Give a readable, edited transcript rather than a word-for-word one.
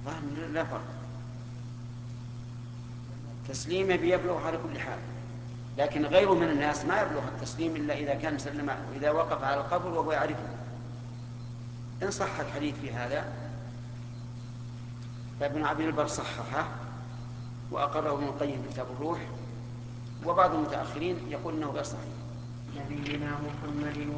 لا فرق. تسليمه بيبلغ على كل حال، لكن غيره من الناس ما يبلغ التسليم إلا إذا كان سلم، إذا وقف على القبر وهو يعرفه. إن صح الحديث في هذا فابن عبد البر صححه وأقره ابن القيم في كتاب الروح، وبعض المتأخرين يقول أنه غير صحيح. نبينا محمد